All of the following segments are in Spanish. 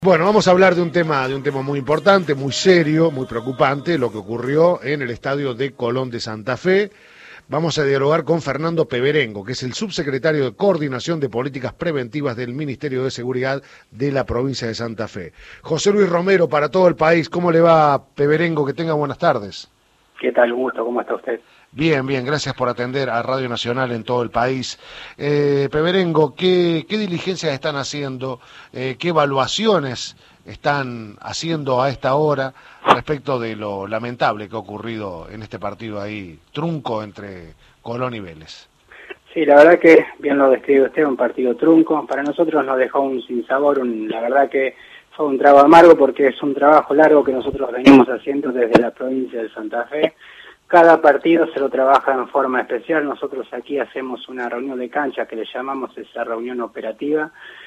Bueno, vamos a hablar de un tema muy importante, muy serio, muy preocupante, lo que ocurrió en el estadio de Colón de Santa Fe. Vamos a dialogar con Fernando Peberengo, que es el subsecretario de Coordinación de Políticas Preventivas del Ministerio de Seguridad de la provincia de Santa Fe. José Luis Romero, para todo el país, ¿cómo le va, Peberengo? Que tenga buenas tardes. ¿Qué tal, Augusto? ¿Cómo está usted? Bien, bien, gracias por atender a Radio Nacional en todo el país. Peberengo, ¿qué diligencias están haciendo? ¿Qué evaluaciones están haciendo a esta hora respecto de lo lamentable que ha ocurrido en este partido ahí, trunco entre Colón y Vélez? Sí, la verdad que bien lo describe usted, un partido trunco. Para nosotros nos dejó un sinsabor, la verdad que fue un trago amargo porque es un trabajo largo que nosotros venimos haciendo desde la provincia de Santa Fe. Cada partido se lo trabaja en forma especial. Nosotros aquí hacemos una reunión de cancha que le llamamos esa reunión operativa,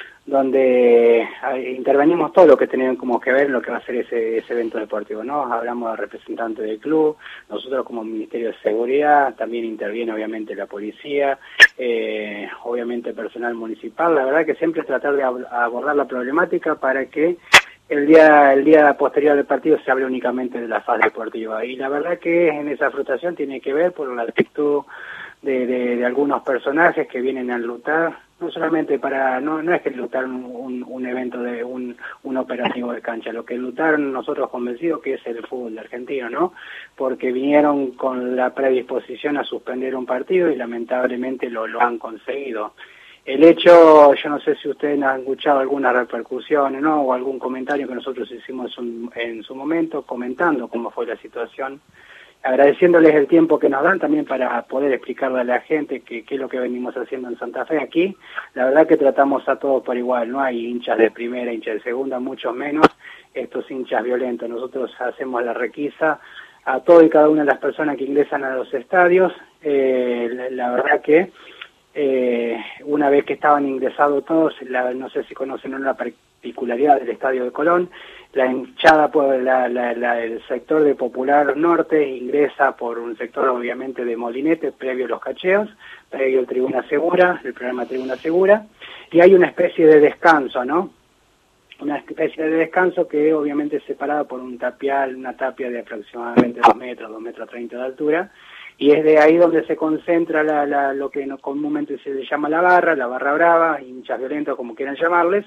donde intervenimos todo lo que tenemos como que ver en lo que va a ser ese evento deportivo, ¿no? Hablamos de representantes del club, nosotros como Ministerio de Seguridad, también interviene obviamente la policía, obviamente personal municipal. La verdad que siempre es tratar de abordar la problemática para que el día posterior del partido se hable únicamente de la fase deportiva. Y la verdad que en esa frustración tiene que ver por la actitud de algunos personajes que vienen a lutar, no solamente para, no es que lutar un evento de un operativo de cancha, lo que lutaron nosotros convencidos que es el fútbol argentino, ¿no? Porque vinieron con la predisposición a suspender un partido y lamentablemente lo han conseguido. El hecho, yo no sé si ustedes han escuchado alguna repercusión, ¿no? O algún comentario que nosotros hicimos en su momento, comentando cómo fue la situación, agradeciéndoles el tiempo que nos dan también para poder explicarle a la gente qué es lo que venimos haciendo en Santa Fe aquí. La verdad que tratamos a todos por igual, no hay hinchas de primera, hinchas de segunda, mucho menos estos hinchas violentos. Nosotros hacemos la requisa a todo y cada una de las personas que ingresan a los estadios. La verdad que una vez que estaban ingresados todos, no sé si conocen una particularidad del Estadio de Colón, la hinchada por el sector de Popular Norte ingresa por un sector obviamente de Molinete, previo a los cacheos, previo al Tribuna Segura, el programa Tribuna Segura, y hay una especie de descanso, ¿no? Una especie de descanso que obviamente es separada por un tapial, una tapia de aproximadamente 2 metros, 2 metros 30 de altura, y es de ahí donde se concentra lo que comúnmente se le llama la barra brava, hinchas violentos como quieran llamarles,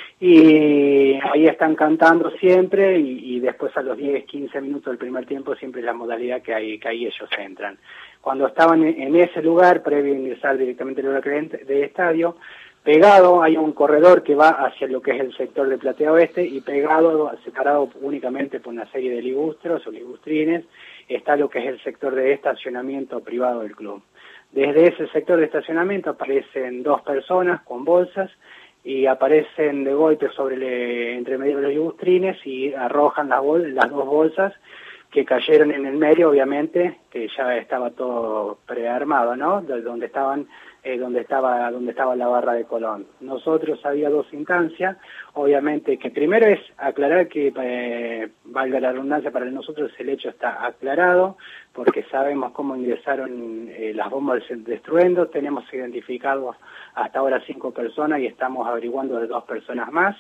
y ahí están cantando siempre y después a los 10, 15 minutos del primer tiempo siempre es la modalidad que ahí ellos entran. Cuando estaban en ese lugar, previo a ingresar directamente al lugar del estadio, pegado hay un corredor que va hacia lo que es el sector de Platea Oeste y pegado, separado únicamente por una serie de ligustros o ligustrines, está lo que es el sector de estacionamiento privado del club. Desde ese sector de estacionamiento aparecen 2 personas con bolsas y aparecen de golpe entre medio de los ligustrines y arrojan las 2 bolsas que cayeron en el medio, obviamente, que ya estaba todo prearmado, ¿no? Donde estaba la barra de Colón. Nosotros había 2 instancias, obviamente, que primero es aclarar que, valga la redundancia, para nosotros el hecho está aclarado, porque sabemos cómo ingresaron las bombas de estruendo, tenemos identificados hasta ahora 5 personas y estamos averiguando de 2 personas más.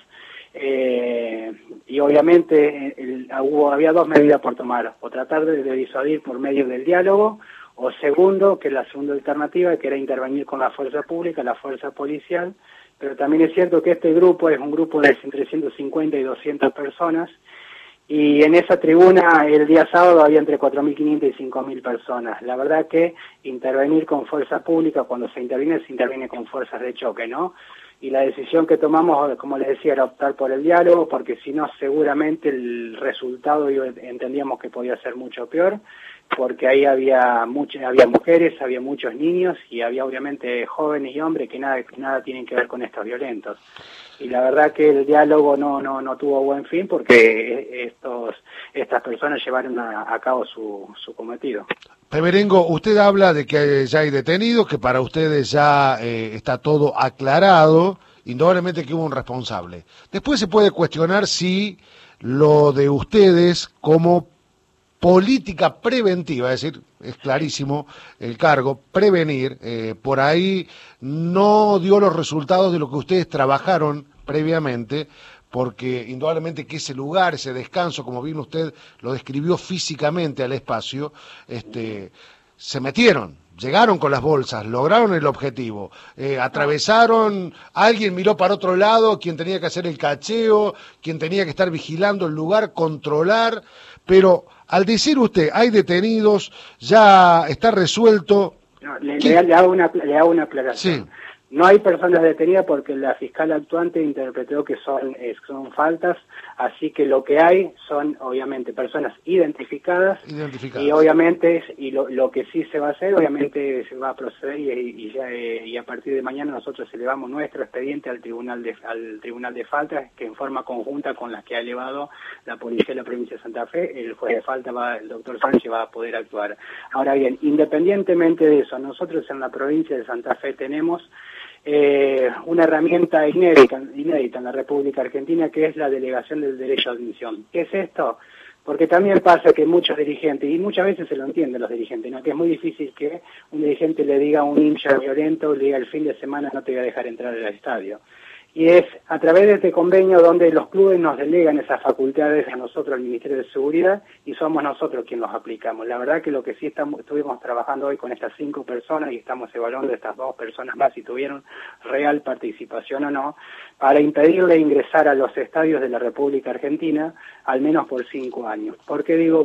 Y obviamente había 2 medidas por tomar, o tratar de disuadir por medio del diálogo, o segundo, que la segunda alternativa, que era intervenir con la fuerza pública, la fuerza policial, pero también es cierto que este grupo es un grupo de entre 150 y 200 personas, y en esa tribuna el día sábado había entre 4.500 y 5.000 personas. La verdad que intervenir con fuerza pública, cuando se interviene con fuerzas de choque, ¿no? Y la decisión que tomamos, como les decía, era optar por el diálogo, porque si no seguramente el resultado entendíamos que podía ser mucho peor, porque ahí había mujeres, había muchos niños y había obviamente jóvenes y hombres que nada tienen que ver con estos violentos. Y la verdad que el diálogo no tuvo buen fin porque estas personas llevaron a cabo su cometido. Peberengo, usted habla de que ya hay detenidos, que para ustedes ya está todo aclarado, indudablemente que hubo un responsable. Después se puede cuestionar si lo de ustedes como política preventiva, es decir, es clarísimo el cargo, prevenir, por ahí no dio los resultados de lo que ustedes trabajaron previamente, porque indudablemente que ese lugar, ese descanso, como bien usted lo describió físicamente al espacio, se metieron, llegaron con las bolsas, lograron el objetivo, atravesaron, alguien miró para otro lado, quien tenía que hacer el cacheo, quien tenía que estar vigilando el lugar, controlar, pero al decir usted, hay detenidos, ya está resuelto. No, le hago una aclaración. Sí. No hay personas detenidas porque la fiscal actuante interpretó que son faltas, así que lo que hay son obviamente personas identificadas. Y obviamente lo que sí se va a hacer, obviamente se va a proceder y a partir de mañana nosotros elevamos nuestro expediente al tribunal de faltas, que en forma conjunta con las que ha elevado la policía de la provincia de Santa Fe, el juez de falta el doctor Sánchez va a poder actuar. Ahora bien, independientemente de eso, nosotros en la provincia de Santa Fe tenemos una herramienta inédita en la República Argentina, que es la delegación del derecho a admisión. ¿Qué es esto? Porque también pasa que muchos dirigentes, y muchas veces se lo entienden los dirigentes, ¿no? Que es muy difícil que un dirigente le diga a un hincha violento, le diga el fin de semana no te voy a dejar entrar al estadio. Y es a través de este convenio donde los clubes nos delegan esas facultades a nosotros, al Ministerio de Seguridad, y somos nosotros quienes los aplicamos. La verdad que lo que sí estuvimos trabajando hoy con estas 5 personas, y estamos evaluando estas 2 personas más si tuvieron real participación o no, para impedirle ingresar a los estadios de la República Argentina, al menos por 5 años. ¿Por qué digo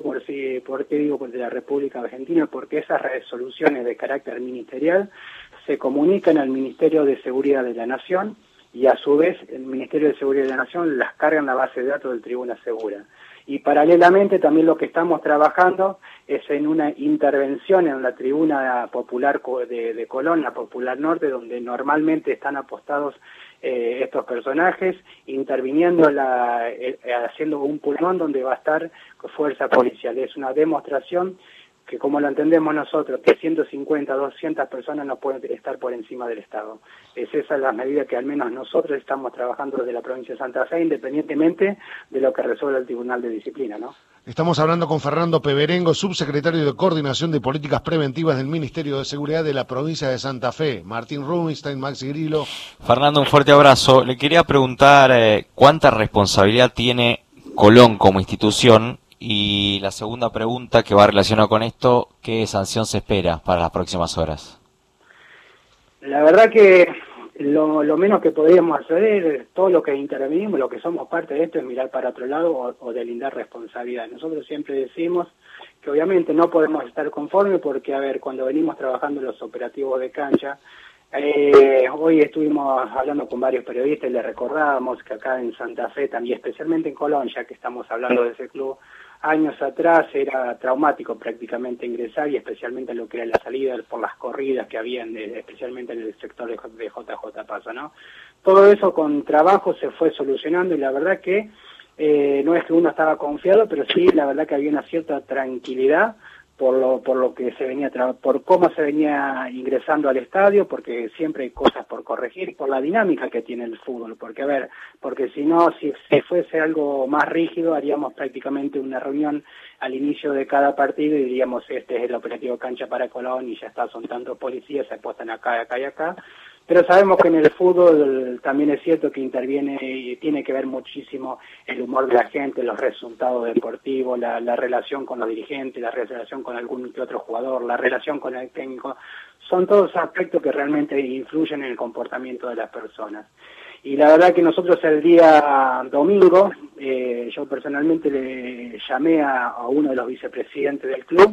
de la República Argentina? Porque esas resoluciones de carácter ministerial se comunican al Ministerio de Seguridad de la Nación, y a su vez el Ministerio de Seguridad de la Nación las carga en la base de datos del Tribuna Segura. Y paralelamente también lo que estamos trabajando es en una intervención en la Tribuna Popular de Colón, la Popular Norte, donde normalmente están apostados estos personajes, interviniendo, haciendo un pulmón donde va a estar fuerza policial. Es una demostración que, como lo entendemos nosotros, que 150, 200 personas no pueden estar por encima del Estado. Es esa la medida que al menos nosotros estamos trabajando desde la provincia de Santa Fe, independientemente de lo que resuelva el Tribunal de Disciplina, ¿no? Estamos hablando con Fernando Peberengo, subsecretario de Coordinación de Políticas Preventivas del Ministerio de Seguridad de la provincia de Santa Fe. Martín Rubinstein, Maxi Grillo. Fernando, un fuerte abrazo. Le quería preguntar cuánta responsabilidad tiene Colón como institución. Y la segunda pregunta que va relacionada con esto, ¿qué sanción se espera para las próximas horas? La verdad que lo menos que podríamos hacer, todo lo que intervenimos, lo que somos parte de esto, es mirar para otro lado o delindar responsabilidad. Nosotros siempre decimos que obviamente no podemos estar conformes porque, a ver, cuando venimos trabajando los operativos de cancha, hoy estuvimos hablando con varios periodistas y les recordábamos que acá en Santa Fe, también especialmente en Colón, ya que estamos hablando de ese club, años atrás era traumático prácticamente ingresar, y especialmente lo que era la salida por las corridas que habían, especialmente en el sector de JJ Paso, ¿no? Todo eso con trabajo se fue solucionando, y la verdad que no es que uno estaba confiado, pero sí la verdad que había una cierta tranquilidad por lo que se venía por cómo se venía ingresando al estadio, porque siempre hay cosas por corregir, por la dinámica que tiene el fútbol, porque si no, si fuese algo más rígido, haríamos prácticamente una reunión al inicio de cada partido y diríamos, este es el operativo cancha para Colón y ya está, son tantos policías, se apuestan acá, acá y acá. Pero sabemos que en el fútbol también es cierto que interviene y tiene que ver muchísimo el humor de la gente, los resultados deportivos, la relación con los dirigentes, la relación con algún que otro jugador, la relación con el técnico. Son todos aspectos que realmente influyen en el comportamiento de las personas. Y la verdad que nosotros el día domingo, yo personalmente le llamé a uno de los vicepresidentes del club,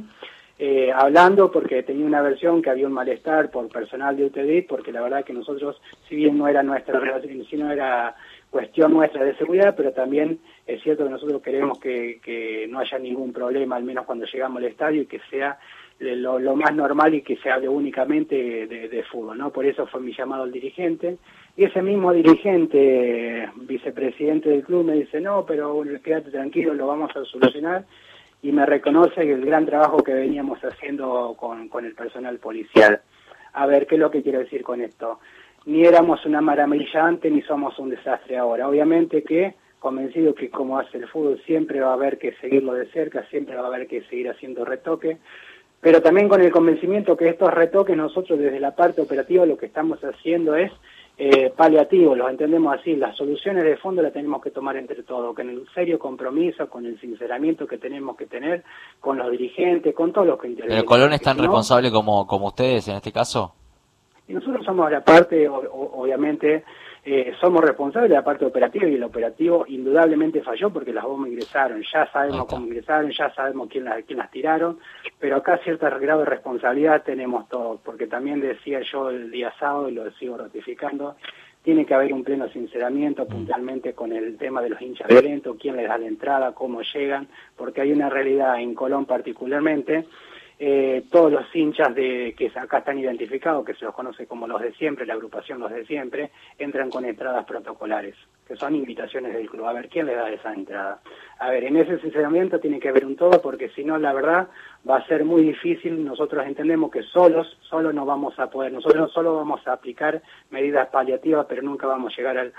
hablando porque tenía una versión que había un malestar por personal de UTD, porque la verdad que nosotros, si bien no era nuestra relación, si no era cuestión nuestra de seguridad, pero también es cierto que nosotros queremos que no haya ningún problema, al menos cuando llegamos al estadio, y que sea lo más normal y que se hable únicamente de fútbol, ¿no? Por eso fue mi llamado al dirigente, y ese mismo dirigente, vicepresidente del club, me dice, no, pero quédate tranquilo, lo vamos a solucionar, y me reconoce el gran trabajo que veníamos haciendo con el personal policial. A ver, ¿qué es lo que quiero decir con esto? Ni éramos una maravilla antes, ni somos un desastre ahora. Obviamente que, convencido que como hace el fútbol, siempre va a haber que seguirlo de cerca, siempre va a haber que seguir haciendo retoques, pero también con el convencimiento que estos retoques nosotros desde la parte operativa lo que estamos haciendo es paliativos, los entendemos así, las soluciones de fondo las tenemos que tomar entre todos, con el serio compromiso, con el sinceramiento que tenemos que tener con los dirigentes, con todos los que intervienen. ¿Pero Colón es tan responsable como ustedes en este caso? Y nosotros somos la parte, obviamente, somos responsables de la parte operativa, y el operativo indudablemente falló porque las bombas ingresaron, ya sabemos cómo ingresaron, ya sabemos quién las tiraron, pero acá cierta grado de responsabilidad tenemos todos, porque también decía yo el día sábado, y lo sigo ratificando, tiene que haber un pleno sinceramiento puntualmente con el tema de los hinchas violentos, quién les da la entrada, cómo llegan, porque hay una realidad en Colón particularmente. Todos los hinchas que acá están identificados, que se los conoce como los de siempre, la agrupación los de siempre, entran con entradas protocolares, que son invitaciones del club. A ver, ¿quién le da esa entrada? A ver, en ese sinceramiento tiene que haber un todo, porque si no, la verdad, va a ser muy difícil. Nosotros entendemos que solos no vamos a poder, nosotros solo vamos a aplicar medidas paliativas, pero nunca vamos a llegar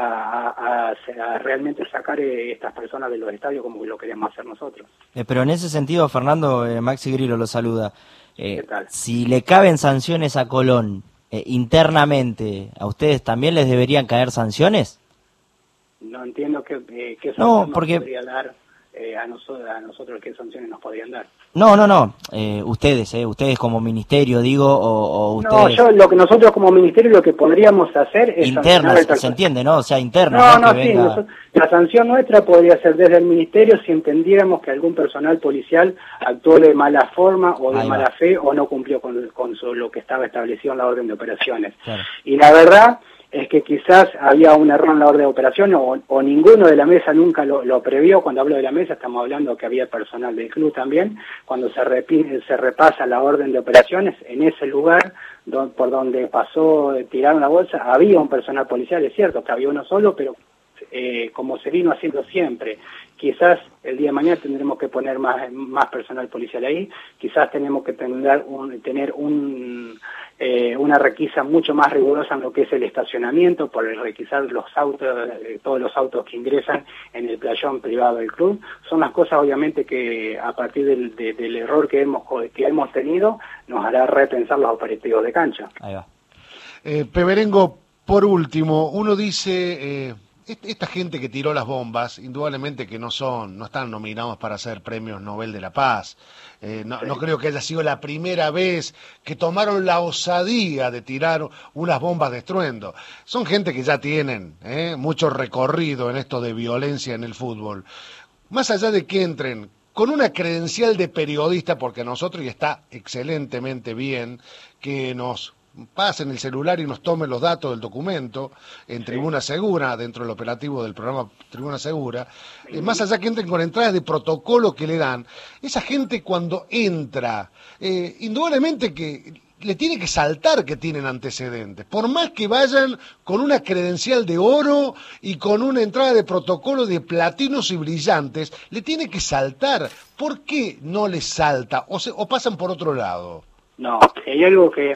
a realmente sacar estas personas de los estadios como lo queremos hacer nosotros. Pero en ese sentido, Fernando, Maxi Grillo lo saluda. ¿Qué tal? Si le caben sanciones a Colón internamente, ¿a ustedes también les deberían caer sanciones? No entiendo qué sanciones nos podría dar a nosotros, qué sanciones nos podrían dar. No, ustedes como ministerio, digo, o ustedes... No, lo que nosotros como ministerio lo que podríamos hacer es... Interna, se entiende, ¿no? O sea, interna. Sí, la sanción nuestra podría ser desde el ministerio si entendiéramos que algún personal policial actuó de mala forma o de mala fe o no cumplió con lo que estaba establecido en la orden de operaciones. Claro. Y la verdad es que quizás había un error en la orden de operación o ninguno de la mesa nunca lo previó. Cuando hablo de la mesa estamos hablando que había personal del club también. Cuando se repasa la orden de operaciones, en ese lugar por donde tiraron la bolsa, había un personal policial, es cierto que había uno solo, pero como se vino haciendo siempre. Quizás el día de mañana tendremos que poner más personal policial ahí, quizás tenemos que tener una requisa mucho más rigurosa en lo que es el estacionamiento, por el requisar los autos, todos los autos que ingresan en el playón privado del club. Son las cosas obviamente que a partir del error que hemos tenido nos hará repensar los operativos de cancha. Ahí va. Peberengo, por último, uno dice... esta gente que tiró las bombas, indudablemente que no están nominados para ser premios Nobel de la Paz. No creo que haya sido la primera vez que tomaron la osadía de tirar unas bombas de estruendo. Son gente que ya tienen mucho recorrido en esto de violencia en el fútbol. Más allá de que entren con una credencial de periodista, porque a nosotros, y está excelentemente bien, que nos pasen el celular y nos tomen los datos del documento en Tribuna Segura, dentro del operativo del programa Tribuna Segura, más allá que entren con entradas de protocolo que le dan, esa gente cuando entra, indudablemente que le tiene que saltar que tienen antecedentes, por más que vayan con una credencial de oro y con una entrada de protocolo de platinos y brillantes, le tiene que saltar. ¿Por qué no les salta o pasan por otro lado? No, hay algo que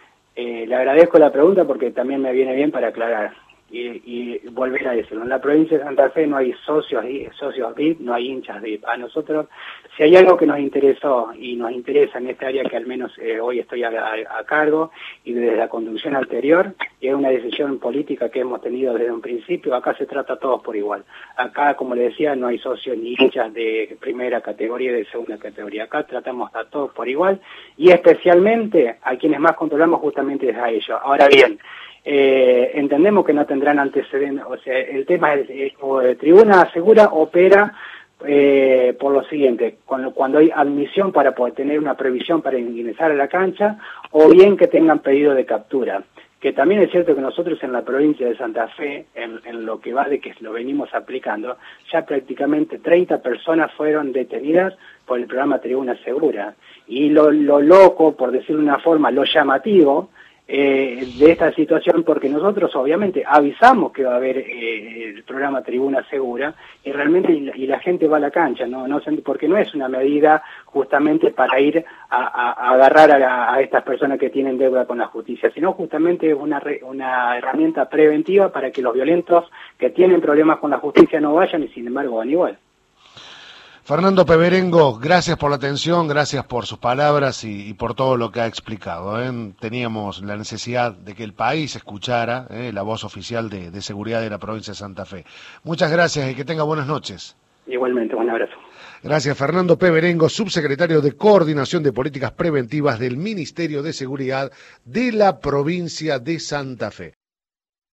le agradezco la pregunta porque también me viene bien para aclarar y volver a decirlo. En la provincia de Santa Fe no hay socios VIP, no hay hinchas VIP. A nosotros, si hay algo que nos interesó y nos interesa en esta área que al menos hoy estoy a cargo y desde la conducción anterior, y es una decisión política que hemos tenido desde un principio, acá se trata a todos por igual. Acá, como le decía, no hay socios ni hinchas de primera categoría y de segunda categoría. Acá tratamos a todos por igual y especialmente a quienes más controlamos justamente es a ellos. Ahora bien, entendemos que no tendrán antecedentes, o sea, el tema es Tribuna Segura opera por lo siguiente, cuando hay admisión para poder tener una previsión para ingresar a la cancha, o bien que tengan pedido de captura, que también es cierto que nosotros en la provincia de Santa Fe, en lo que va de que lo venimos aplicando, ya prácticamente 30 personas fueron detenidas por el programa Tribuna Segura, y lo loco, por decirlo de una forma, lo llamativo, de esta situación, porque nosotros obviamente avisamos que va a haber el programa Tribuna Segura y realmente y la gente va a la cancha, porque no es una medida justamente para ir a agarrar a estas personas que tienen deuda con la justicia, sino justamente es una herramienta preventiva para que los violentos que tienen problemas con la justicia no vayan y sin embargo van igual. Fernando Peberengo, gracias por la atención, gracias por sus palabras y por todo lo que ha explicado. Teníamos la necesidad de que el país escuchara la voz oficial de seguridad de la provincia de Santa Fe. Muchas gracias y que tenga buenas noches. Igualmente, un abrazo. Gracias, Fernando Peberengo, subsecretario de Coordinación de Políticas Preventivas del Ministerio de Seguridad de la provincia de Santa Fe.